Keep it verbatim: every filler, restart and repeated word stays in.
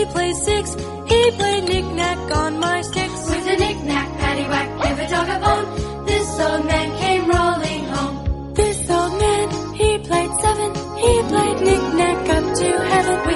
played six. He played knick-knack on my sticks. With a knick-knack, paddywhack, give a dog a bone. This old man came rolling home. This old man, he played seven. He played knick-knack up to heaven. With